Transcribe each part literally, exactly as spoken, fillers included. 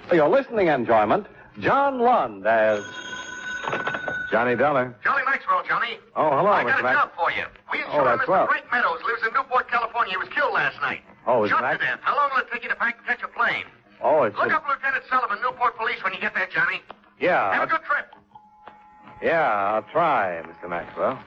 For your listening enjoyment, John Lund as Johnny Dollar. Johnny Maxwell, Johnny. Oh, hello, I Mister got a Max- job for you. We Oh, that's Mister swell. Frank Meadows lives in Newport, California. He was killed last night. Oh, is Shot that? to death. How long will it take you to pack and catch a plane? Oh, it's... Look a- up Lieutenant Sullivan, Newport Police, when you get there, Johnny. Yeah. Have a I'll- good trip. Yeah, I'll try, Mister Maxwell.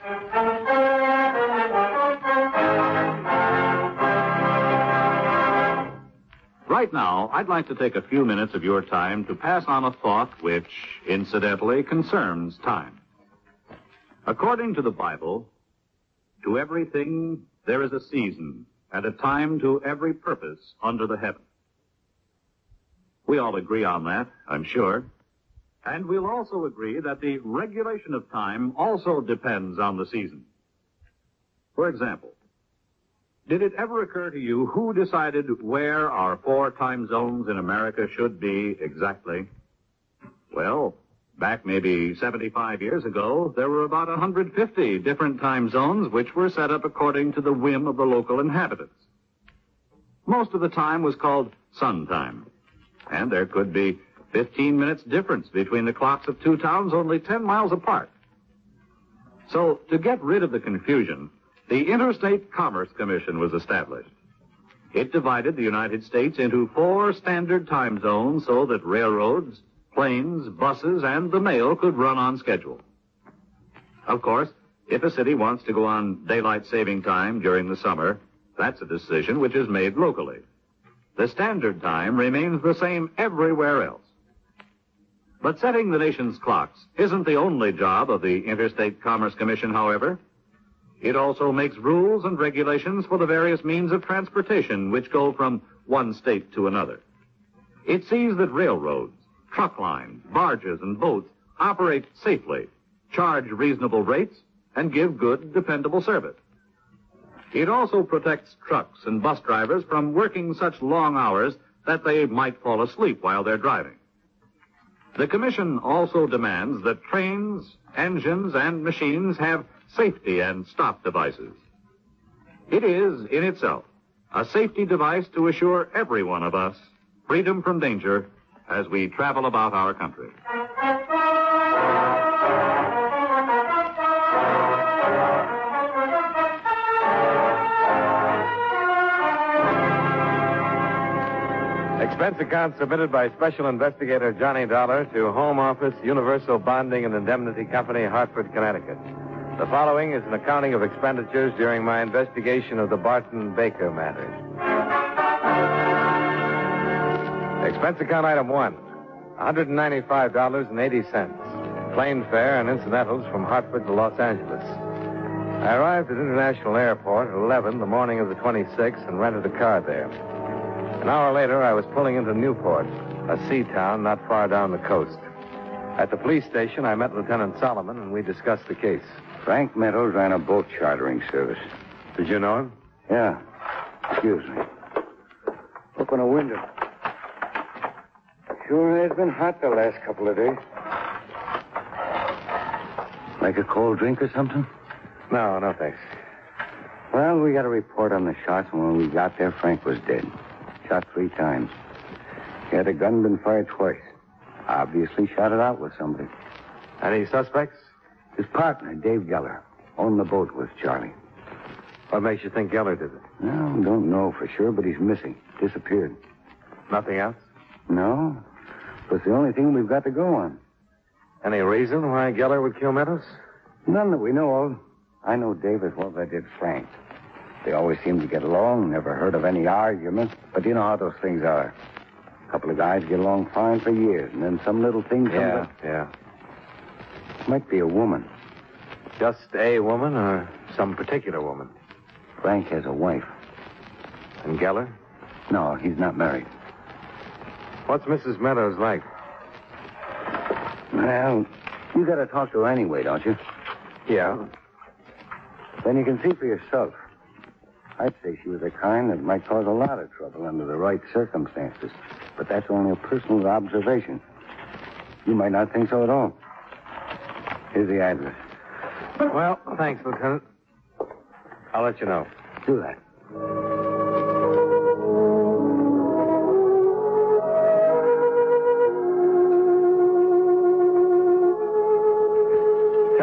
Right now, I'd like to take a few minutes of your time to pass on a thought which, incidentally, concerns time. According to the Bible, to everything there is a season and a time to every purpose under the heaven. We all agree on that, I'm sure. And we'll also agree that the regulation of time also depends on the season. For example, did it ever occur to you who decided where our four time zones in America should be exactly? Well, back maybe seventy-five years ago, there were about one hundred fifty different time zones which were set up according to the whim of the local inhabitants. Most of the time was called sun time, and there could be fifteen minutes difference between the clocks of two towns only ten miles apart. So, to get rid of the confusion, the Interstate Commerce Commission was established. It divided the United States into four standard time zones so that railroads, planes, buses, and the mail could run on schedule. Of course, if a city wants to go on daylight saving time during the summer, that's a decision which is made locally. The standard time remains the same everywhere else. But setting the nation's clocks isn't the only job of the Interstate Commerce Commission, however. It also makes rules and regulations for the various means of transportation which go from one state to another. It sees that railroads, truck lines, barges, and boats operate safely, charge reasonable rates, and give good, dependable service. It also protects trucks and bus drivers from working such long hours that they might fall asleep while they're driving. The Commission also demands that trains, engines, and machines have safety and stop devices. It is, in itself, a safety device to assure every one of us freedom from danger as we travel about our country. Expense account submitted by Special Investigator Johnny Dollar to Home Office, Universal Bonding and Indemnity Company, Hartford, Connecticut. The following is an accounting of expenditures during my investigation of the Barton Baker matter. Expense account item one, one hundred ninety-five dollars and eighty cents. Plane fare and incidentals from Hartford to Los Angeles. I arrived at International Airport at eleven the morning of the twenty-sixth and rented a car there. An hour later, I was pulling into Newport, a sea town not far down the coast. At the police station, I met Lieutenant Solomon, and we discussed the case. Frank Meadows ran a boat chartering service. Did you know him? Yeah. Excuse me. Open a window. Sure has been hot the last couple of days. Like a cold drink or something? No, no, thanks. Well, we got a report on the shots, and when we got there, Frank was dead. Shot three times. He had a gun been fired twice. Obviously shot it out with somebody. Any suspects? His partner, Dave Geller, owned the boat with Charlie. What makes you think Geller did it? Well, don't know for sure, but he's missing. Disappeared. Nothing else? No. It's the only thing we've got to go on. Any reason why Geller would kill Meadows? None that we know of. I know Dave as well as I did Frank. They always seem to get along, never heard of any argument. But you know how those things are. A couple of guys get along fine for years, and then some little thing comes Yeah, up. yeah. Might be a woman. Just a woman or some particular woman? Frank has a wife. And Geller? No, he's not married. What's Missus Meadows like? Well, you got to talk to her anyway, don't you? Yeah. Then you can see for yourself. I'd say she was the kind that might cause a lot of trouble under the right circumstances. But that's only a personal observation. You might not think so at all. Here's the address. Well, thanks, Lieutenant. I'll let you know. Do that.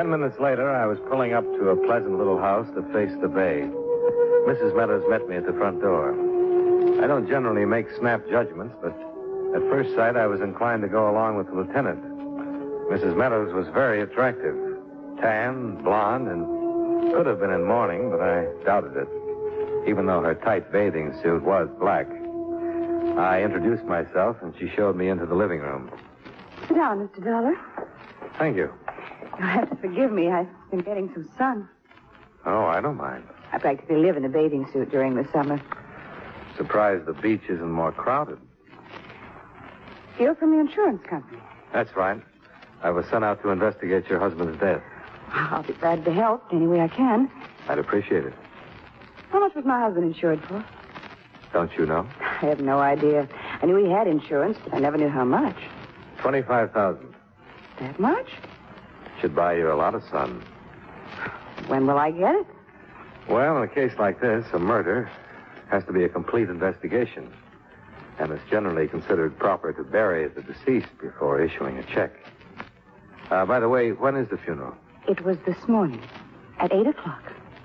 Ten minutes later, I was pulling up to a pleasant little house that faced the bay. Missus Meadows met me at the front door. I don't generally make snap judgments, but at first sight, I was inclined to go along with the lieutenant. Missus Meadows was very attractive. Tan, blonde, and could have been in mourning, but I doubted it, even though her tight bathing suit was black. I introduced myself, and she showed me into the living room. Sit down, Mister Dollar. Thank you. You'll have to forgive me. I've been getting some sun. Oh, I don't mind. I practically live in a bathing suit during the summer. Surprised the beach isn't more crowded. You're from the insurance company. That's right. I was sent out to investigate your husband's death. I'll be glad to help any way I can. I'd appreciate it. How much was my husband insured for? Don't you know? I have no idea. I knew he had insurance, but I never knew how much. Twenty-five thousand. That much? Should buy you a lot of sun. When will I get it? Well, in a case like this, a murder has to be a complete investigation. And it's generally considered proper to bury the deceased before issuing a check. Uh, by the way, when is the funeral? It was this morning, at eight o'clock.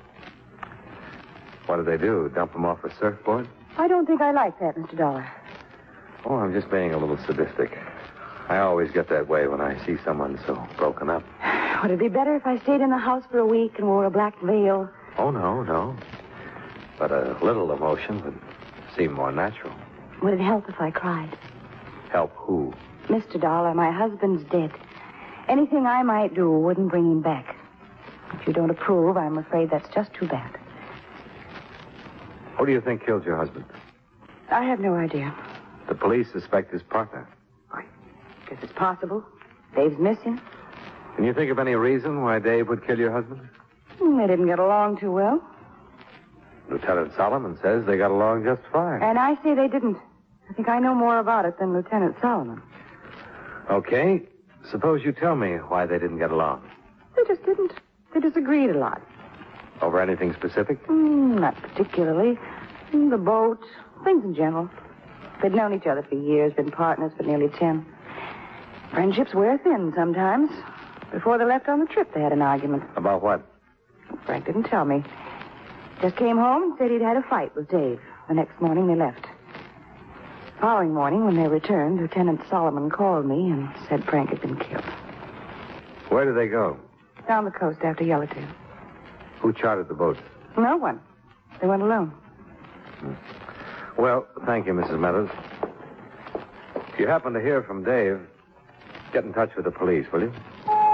What did they do? Dump him off a surfboard? I don't think I like that, Mister Dollar. Oh, I'm just being a little sadistic. I always get that way when I see someone so broken up. Would it be better if I stayed in the house for a week and wore a black veil? Oh, no, no. But a little emotion would seem more natural. Would it help if I cried? Help who? Mister Dollar, my husband's dead. Anything I might do wouldn't bring him back. If you don't approve, I'm afraid that's just too bad. Who do you think killed your husband? I have no idea. The police suspect his partner. I guess it's possible. Dave's missing. Can you think of any reason why Dave would kill your husband? Hmm, They didn't get along too well. Lieutenant Solomon says they got along just fine. And I say they didn't. I think I know more about it than Lieutenant Solomon. Okay. Suppose you tell me why they didn't get along. They just didn't. They disagreed a lot. Over anything specific? Mm, not particularly. Mm, The boat, things in general. They'd known each other for years, been partners for nearly ten. Friendships wear thin sometimes. Before they left on the trip, they had an argument. About what? Frank didn't tell me. Just came home and said he'd had a fight with Dave. The next morning, they left. The following morning, when they returned, Lieutenant Solomon called me and said Frank had been killed. Where did they go? Down the coast after Yellowtail. Who chartered the boat? No one. They went alone. Well, thank you, Missus Meadows. If you happen to hear from Dave, get in touch with the police, will you?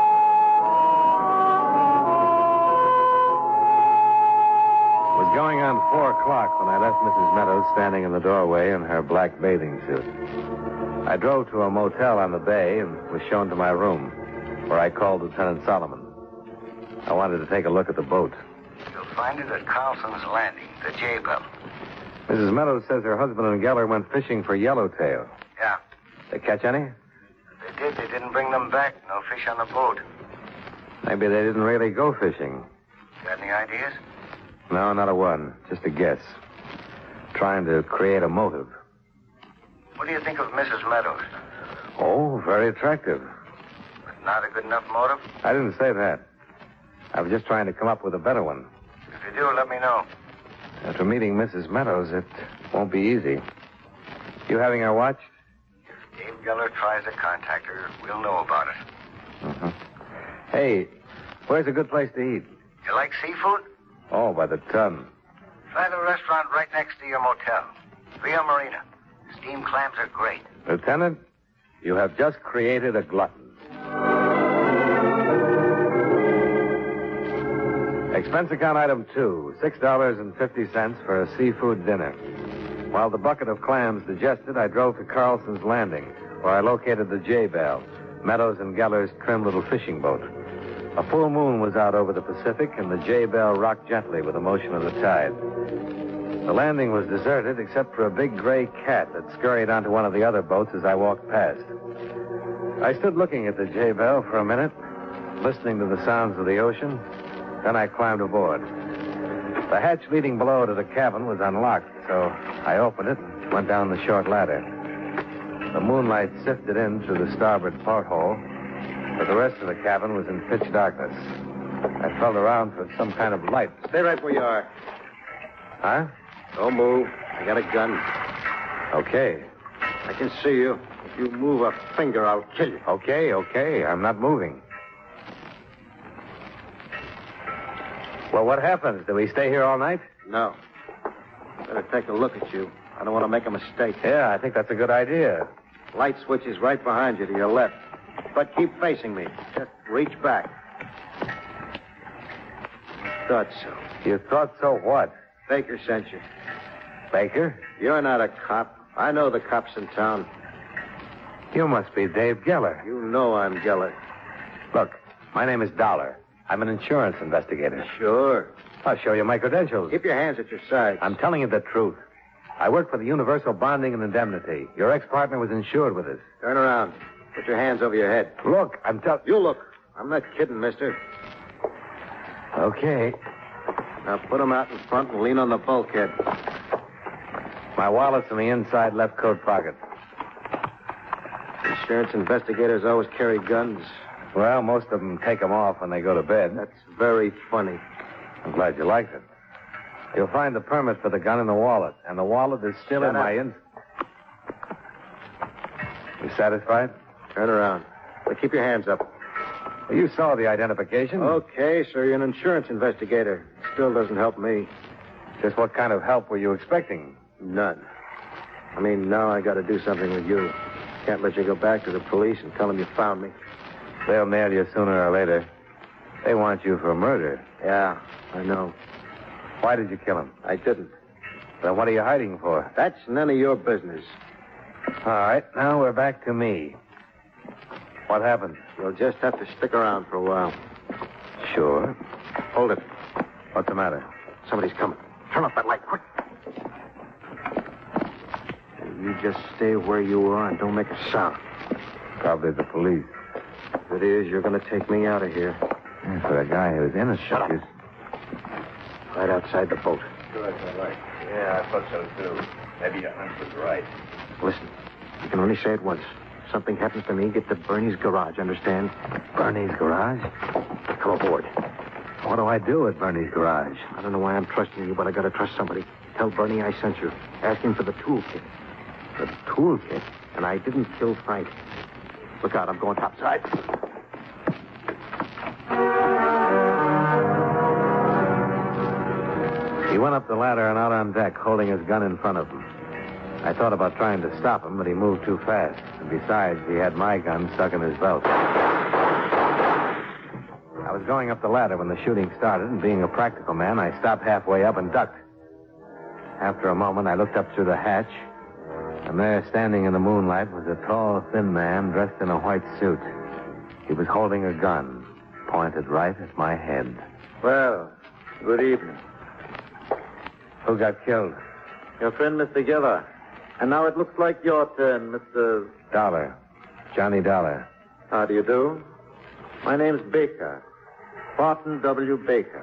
It was going on four o'clock when I left Missus Meadows standing in the doorway in her black bathing suit. I drove to a motel on the bay and was shown to my room, where I called Lieutenant Solomon. I wanted to take a look at the boat. You'll find it at Carlson's Landing, the J-Bell. Missus Meadows says her husband and Geller went fishing for yellowtail. Yeah. They catch any? They did. They didn't bring them back. No fish on the boat. Maybe they didn't really go fishing. Got any ideas? No, not a one. Just a guess. Trying to create a motive. What do you think of Missus Meadows? Oh, very attractive. But not a good enough motive? I didn't say that. I was just trying to come up with a better one. If you do, let me know. After meeting Missus Meadows, it won't be easy. You having her watched? If Dave Geller tries to contact her, we'll know about it. Mm-hmm. Hey, where's a good place to eat? You like seafood? Oh, by the ton. Try the restaurant right next to your motel. Rio Marina. Steamed clams are great. Lieutenant, you have just created a glutton. Expense account item two, six dollars and fifty cents for a seafood dinner. While the bucket of clams digested, I drove to Carlson's Landing, where I located the J-Bell, Meadows and Geller's trim little fishing boat. A full moon was out over the Pacific, and the J-Bell rocked gently with the motion of the tide. The landing was deserted except for a big gray cat that scurried onto one of the other boats as I walked past. I stood looking at the J-Bell for a minute, listening to the sounds of the ocean. Then I climbed aboard. The hatch leading below to the cabin was unlocked, so I opened it and went down the short ladder. The moonlight sifted in through the starboard porthole, but the rest of the cabin was in pitch darkness. I felt around for some kind of light. Stay right where you are. Huh? Don't move. I got a gun. Okay. I can see you. If you move a finger, I'll kill you. Okay, okay. I'm not moving. Well, what happens? Do we stay here all night? No. Better take a look at you. I don't want to make a mistake. Yeah, I think that's a good idea. Light switch is right behind you to your left. But keep facing me. Just reach back. Thought so. You thought so what? Baker sent you. Baker? You're not a cop. I know the cops in town. You must be Dave Geller. You know I'm Geller. Look, my name is Dollar. I'm an insurance investigator. Sure. I'll show you my credentials. Keep your hands at your sides. I'm telling you the truth. I work for the Universal Bonding and Indemnity. Your ex-partner was insured with us. Turn around. Put your hands over your head. Look, I'm telling... You look. I'm not kidding, mister. Okay. Now put them out in front and lean on the bulkhead. My wallet's in the inside left coat pocket. Insurance investigators always carry guns. Well, most of them take them off when they go to bed. That's very funny. I'm glad you liked it. You'll find the permit for the gun in the wallet, and the wallet is still Shut in up. my in... You satisfied? Turn around. Now keep your hands up. Well, you saw the identification. Okay, sir, you're an insurance investigator. Still doesn't help me. Just what kind of help were you expecting? None. I mean, now I got to do something with you. Can't let you go back to the police and tell them you found me. They'll nail you sooner or later. They want you for murder. Yeah, I know. Why did you kill him? I didn't. Then what are you hiding for? That's none of your business. All right, now we're back to me. What happened? You'll just have to stick around for a while. Sure. Hold it. What's the matter? Somebody's coming. Turn off that light, quick. You just stay where you are and don't make a sound. Probably the police. If it is, you're going to take me out of here. Yeah, for a guy who's innocent. Shut up. you- Right outside the boat. Sure, that's all right. Yeah, I thought so, too. Maybe your hunch was right. Listen, you can only say it once. If something happens to me, get to Bernie's garage, understand? Bernie's garage? Come aboard. What do I do at Bernie's garage? I don't know why I'm trusting you, but I got to trust somebody. Tell Bernie I sent you. Ask him for the toolkit. The toolkit? And I didn't kill Frank. Look out, I'm going topside. He went up the ladder and out on deck, holding his gun in front of him. I thought about trying to stop him, but he moved too fast. And besides, he had my gun stuck in his belt. I was going up the ladder when the shooting started, and being a practical man, I stopped halfway up and ducked. After a moment, I looked up through the hatch, and there, standing in the moonlight, was a tall, thin man dressed in a white suit. He was holding a gun, pointed right at my head. Well, good evening. Who got killed? Your friend, Mister Geller. And now it looks like your turn, Mister Dollar. Johnny Dollar. How do you do? My name's Baker. Barton W. Baker.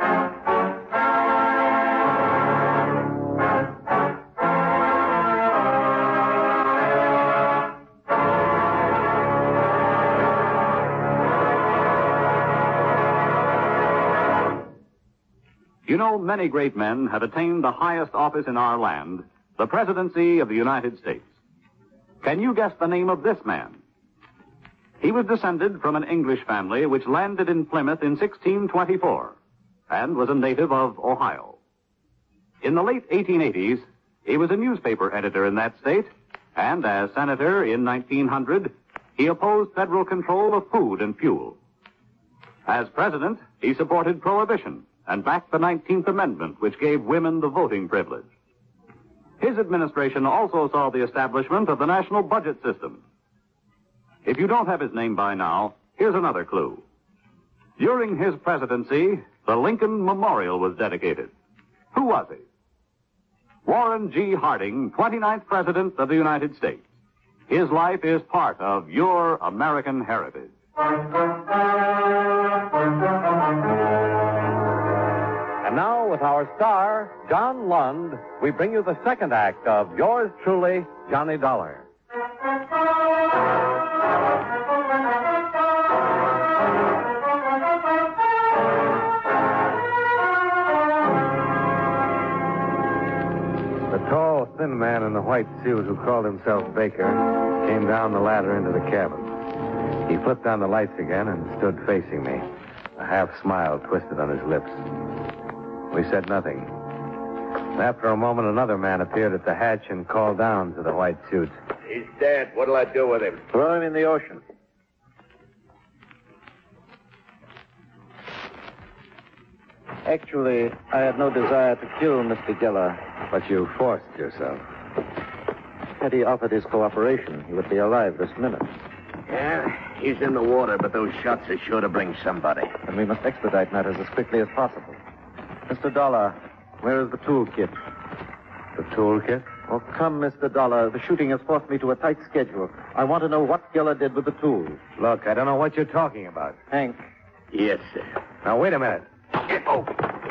You know, many great men have attained the highest office in our land, the presidency of the United States. Can you guess the name of this man? He was descended from an English family which landed in Plymouth in sixteen twenty-four and was a native of Ohio. In the late eighteen eighties, he was a newspaper editor in that state, and as senator in nineteen hundred, he opposed federal control of food and fuel. As president, he supported prohibition and backed the nineteenth Amendment, which gave women the voting privilege. His administration also saw the establishment of the national budget system. If you don't have his name by now, here's another clue. During his presidency, the Lincoln Memorial was dedicated. Who was he? Warren G. Harding, twenty-ninth President of the United States. His life is part of your American heritage. And now, with our star, John Lund, we bring you the second act of yours truly, Johnny Dollar. suit who called himself Baker came down the ladder into the cabin. He flipped on the lights again and stood facing me, a half smile twisted on his lips. We said nothing. After a moment, another man appeared at the hatch and called down to the white suit. He's dead. What'll I do with him? Throw him in the ocean. Actually, I had no desire to kill Mister Geller. But you forced yourself. Had he offered his cooperation, he would be alive this minute. Yeah, he's in the water, but those shots are sure to bring somebody. And we must expedite matters as quickly as possible. Mister Dollar, where is the toolkit? The toolkit? Oh, come, Mister Dollar. The shooting has forced me to a tight schedule. I want to know what Geller did with the tools. Look, I don't know what you're talking about. Hank. Yes, sir. Now, wait a minute. Oh.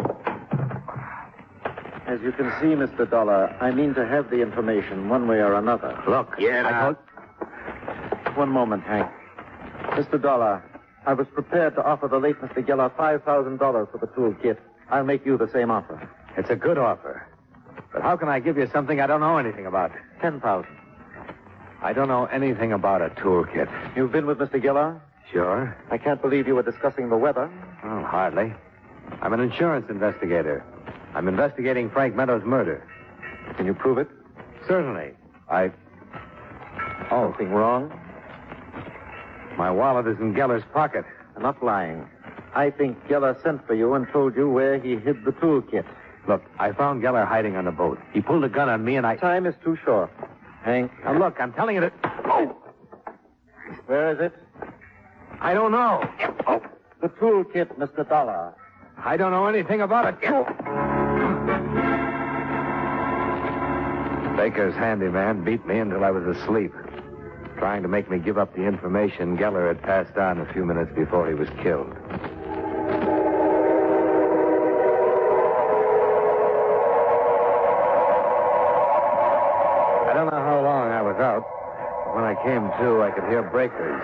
As you can see, Mister Dollar, I mean to have the information one way or another. Look. Yeah, I now. told... One moment, Hank. Mister Dollar, I was prepared to offer the late Mister Geller five thousand dollars for the toolkit. I'll make you the same offer. It's a good offer. But how can I give you something I don't know anything about? Ten thousand. I don't know anything about a toolkit. You've been with Mister Geller? Sure. I can't believe you were discussing the weather. Oh, hardly. I'm an insurance investigator. I'm investigating Frank Meadows' murder. Can you prove it? Certainly. I... Oh, Something wrong? my wallet is in Geller's pocket. I'm not lying. I think Geller sent for you and told you where he hid the toolkit. Look, I found Geller hiding on the boat. He pulled a gun on me and I... Time is too short. Hank. Now, look, I'm telling you that... Oh! Where is it? I don't know. Oh! The toolkit, Mister Dollar. I don't know anything about it. Baker's handyman beat me until I was asleep, trying to make me give up the information Geller had passed on a few minutes before he was killed. I don't know how long I was out, but when I came to, I could hear breakers.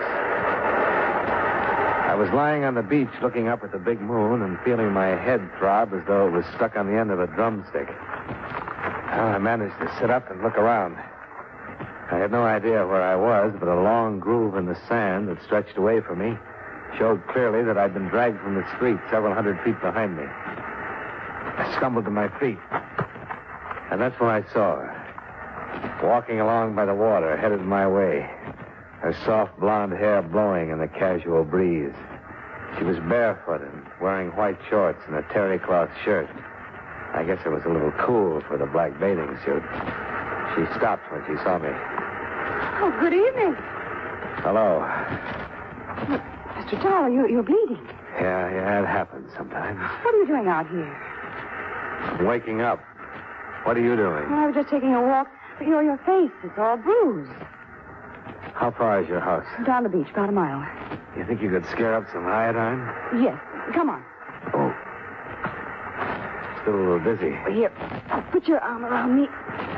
I was lying on the beach looking up at the big moon and feeling my head throb as though it was stuck on the end of a drumstick. Well, I managed to sit up and look around. I had no idea where I was, but a long groove in the sand that stretched away from me showed clearly that I'd been dragged from the street several hundred feet behind me. I stumbled to my feet, and that's when I saw her, walking along by the water, headed my way. Her soft blonde hair blowing in the casual breeze. She was barefoot and wearing white shorts and a terry cloth shirt. I guess it was a little cool for the black bathing suit. She stopped when she saw me. Oh, good evening. Hello. Mister Dollar, you, you're bleeding. Yeah, yeah, it happens sometimes. What are you doing out here? I'm waking up. What are you doing? Well, I was just taking a walk. But, you know, your face is all bruised. How far is your house? Down the beach, about a mile. You think you could scare up some iodine? Yes. Come on. Oh. Still a little dizzy. Here, put your arm around me.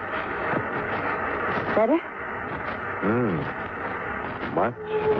Better? Hmm. Much?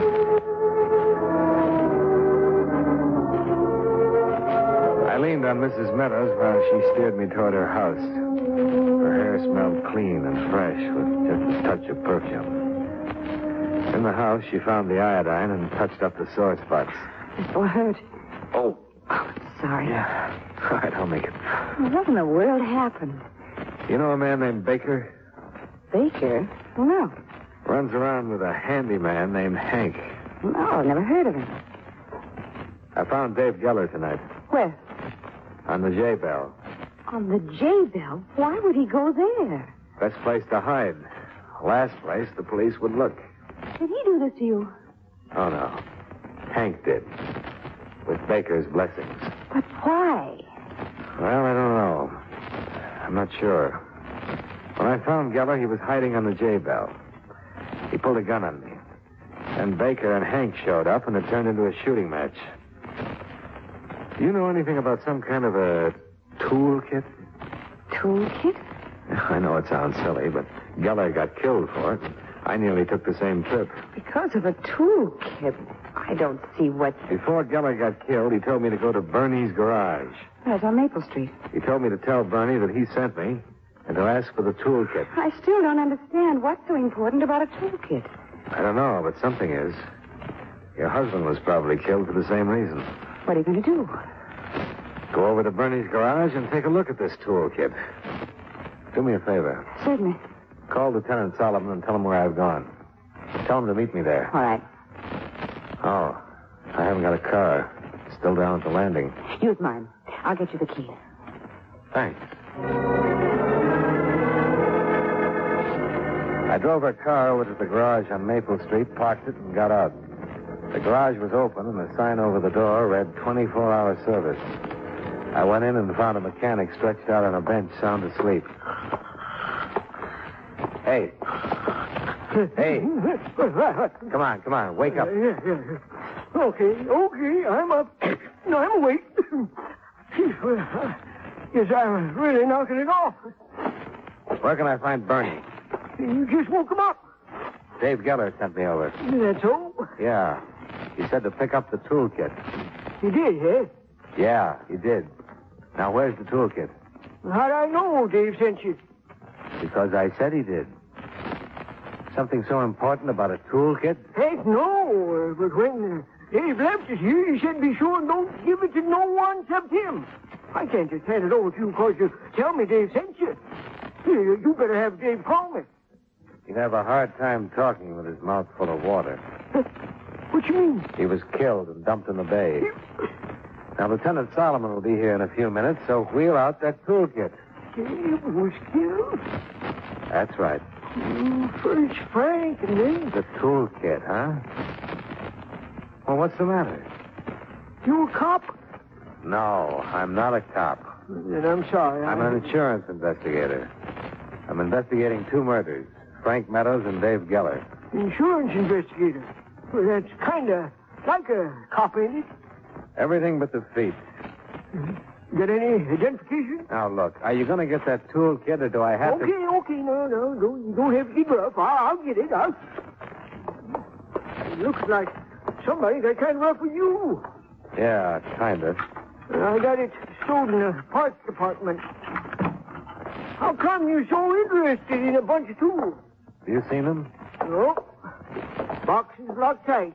I leaned on Missus Meadows while she steered me toward her house. Her hair smelled clean and fresh with just a touch of perfume. In the house, she found the iodine and touched up the sore spots. It's so hurt. Oh. Oh, sorry. Yeah. All right, I'll make it. Well, what in the world happened? You know a man named Baker? Baker? Well, no. Runs around with a handyman named Hank. No, I've never heard of him. I found Dave Geller tonight Where? on the J-Bell. On the J-Bell? Why would he go there? Best place to hide. Last place the police would look. Did he do this to you? Oh, no. Hank did. With Baker's blessings. But why? Well, I don't know. I'm not sure. When I found Geller, he was hiding on the J-Bell. He pulled a gun on me. Then Baker and Hank showed up, and it turned into a shooting match. Do you know anything about some kind of a toolkit? Toolkit? I know it sounds silly, but Geller got killed for it. I nearly took the same trip. Because of a toolkit. I don't see what... Before Geller got killed, he told me to go to Bernie's garage. That's on Maple Street. He told me to tell Bernie that he sent me and to ask for the toolkit. I still don't understand what's so important about a toolkit. I don't know, but something is. Your husband was probably killed for the same reason. What are you going to do? Go over to Bernie's garage and take a look at this toolkit. Do me a favor. Certainly. Call Lieutenant Solomon and tell him where I've gone. Tell him to meet me there. All right. Oh, I haven't got a car. Still down at the landing. Use mine. I'll get you the key. Thanks. I drove her car over to the garage on Maple Street, parked it, and got out. The garage was open, and the sign over the door read twenty-four hour service. I went in and found a mechanic stretched out on a bench, sound asleep. Hey. Hey. Come on, come on. Wake up. Yeah, yeah, yeah. Okay, okay. I'm up. No, I'm awake. Yes, I'm really knocking it off. Where can I find Bernie? You just woke him up. Dave Geller sent me over. That's all? Yeah. He said to pick up the toolkit. You did, eh? Yeah, he did. Now, where's the toolkit? How'd I know Dave sent you? Because I said he did. Something so important about a toolkit? Heck, no. But when uh, Dave left us here, he said be sure and don't give it to no one except him. I can't just hand it over to you because you tell me Dave sent you. You, you better have Dave call me. He'd have a hard time talking with his mouth full of water. What you mean? He was killed and dumped in the bay. Now, Lieutenant Solomon will be here in a few minutes, so wheel out that toolkit. Dave was killed? That's right. Mm, first Frank and then... The toolkit, huh? Well, what's the matter? You a cop? No, I'm not a cop. Then I'm sorry. I'm I... an insurance investigator. I'm investigating two murders, Frank Meadows and Dave Geller. Insurance investigator? Well, that's kind of like a cop, ain't it? Everything but the feet. Got any identification? Now, look, are you going to get that toolkit, or do I have okay, to... Okay, okay, no, no, no, you don't have to be rough. I'll, I'll get it. I'll... It looks like somebody got kind of rough with you. Yeah, kind of. I got it stored in the parts department. How come you're so interested in a bunch of tools? Have you seen them? No. Box is locked tight.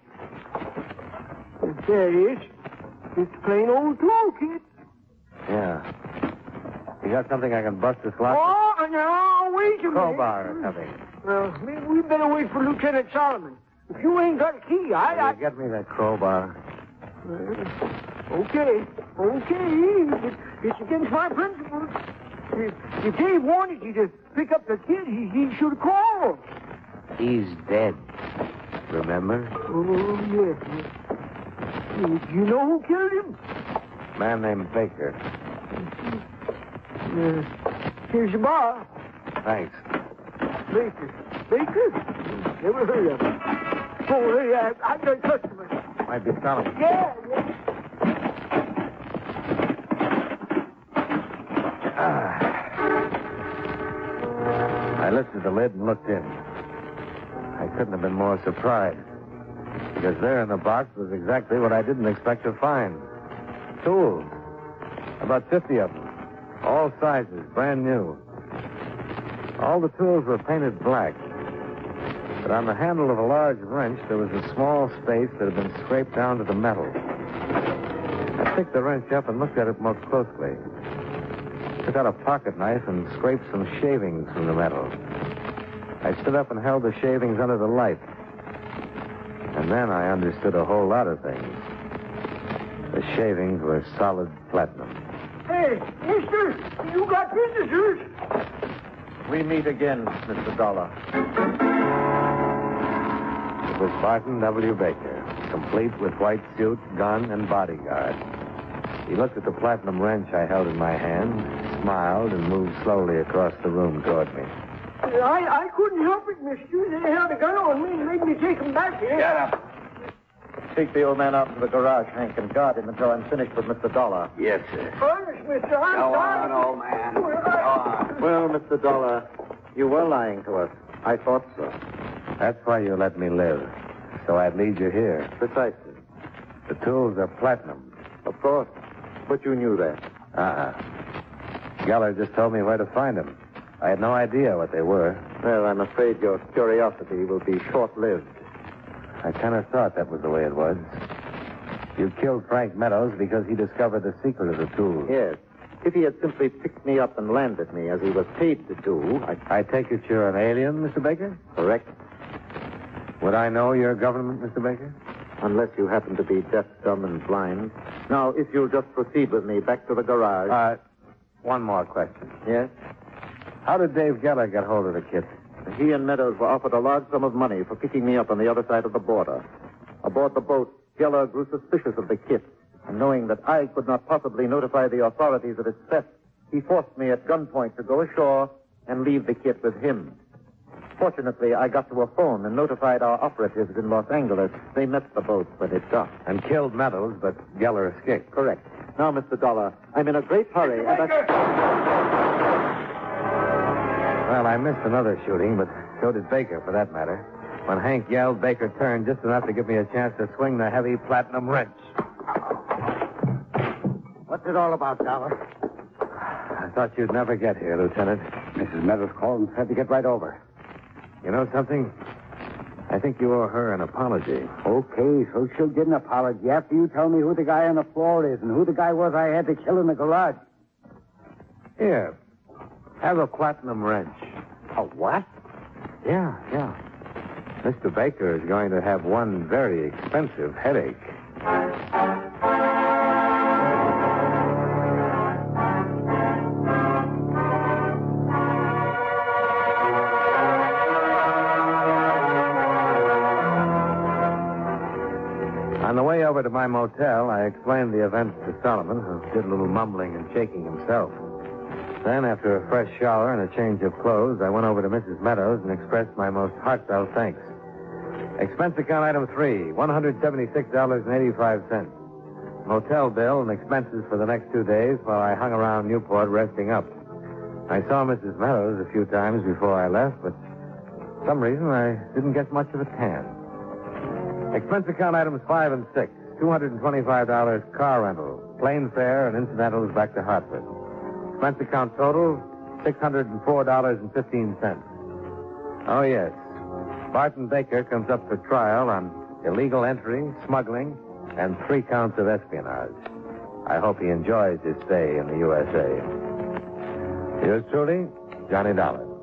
There it is. It's a plain old toolkit. Yeah. You got something I can bust this lock? Oh, now, wait a minute. Crowbar or something. Well, maybe we better wait for Lieutenant Solomon. If you ain't got a key, I... Will I... you get me that crowbar? Uh, okay. Okay. It, it's against my principles. If, if Dave wanted you to pick up the kid, he, he should have called. He's dead. Remember? Oh, yes. Do you know who killed him? A man named Baker. Uh, here's your bar. Thanks. Baker. Baker? Never heard of him. Oh, hey, I, I've got a customer. Might be Solomon. Yeah, yeah. Ah. I lifted the lid and looked in. I couldn't have been more surprised. Because there in the box was exactly what I didn't expect to find. Tools. About fifty of them. All sizes, brand new. All the tools were painted black. But on the handle of a large wrench, there was a small space that had been scraped down to the metal. I picked the wrench up and looked at it more closely. Took out a pocket knife and scraped some shavings from the metal. I stood up and held the shavings under the light. And then I understood a whole lot of things. The shavings were solid platinum. Hey, mister, you got visitors. We meet again, Mister Dollar. It was Barton W. Baker, complete with white suit, gun, and bodyguard. He looked at the platinum wrench I held in my hand, smiled, and moved slowly across the room toward me. I, I couldn't help it, mister. They held a gun on me and made me take them back here. Get up. Take the old man out to the garage, Hank, and guard him until I'm finished with Mister Dollar. Yes, sir. Honest, mister, I'm Go sorry. on, old man. Well, Go I- on. Well, Mister Dollar, you were lying to us. I thought so. That's why you let me live, so I'd lead you here. Precisely. The tools are platinum. Of course. But you knew that. Uh-uh. Geller just told me where to find them. I had no idea what they were. Well, I'm afraid your curiosity will be short-lived. I kind of thought that was the way it was. You killed Frank Meadows because he discovered the secret of the tools. Yes. If he had simply picked me up and landed me, as he was paid to do, I... I take it you're an alien, Mister Baker? Correct. Would I know your government, Mister Baker? Unless you happen to be deaf, dumb, and blind. Now, if you'll just proceed with me back to the garage. Uh, one more question. Yes? How did Dave Geller get hold of the kit? He and Meadows were offered a large sum of money for picking me up on the other side of the border. Aboard the boat, Geller grew suspicious of the kit. And knowing that I could not possibly notify the authorities of its theft, he forced me at gunpoint to go ashore and leave the kit with him. Fortunately, I got to a phone and notified our operatives in Los Angeles. They met the boat when it docked. And killed Meadows, but Geller escaped. Correct. Now, Mister Dollar, I'm in a great hurry. And I... Well, I missed another shooting, but so did Baker, for that matter. When Hank yelled, Baker turned just enough to give me a chance to swing the heavy platinum wrench. What's it all about, Dollar? I thought you'd never get here, Lieutenant. Missus Meadows called and said to get right over. You know something? I think you owe her an apology. Okay, so she'll get an apology after you tell me who the guy on the floor is and who the guy was I had to kill in the garage. Here, have a platinum wrench. A what? Yeah, yeah. Mister Baker is going to have one very expensive headache. On the way over to my motel, I explained the events to Solomon, who did a little mumbling and shaking himself. Then, after a fresh shower and a change of clothes, I went over to Missus Meadows and expressed my most heartfelt thanks. Expense account item three, one hundred seventy-six dollars and eighty-five cents. Motel bill and expenses for the next two days while I hung around Newport resting up. I saw Missus Meadows a few times before I left, but for some reason I didn't get much of a tan. Expense account items five and six, two hundred twenty-five dollars car rental, plane fare, and incidentals back to Hartford. Expense account total, six hundred four dollars and fifteen cents. Oh, yes. Barton Baker comes up for trial on illegal entry, smuggling, and three counts of espionage. I hope he enjoys his stay in the U S A. Yours truly, Johnny Dollar.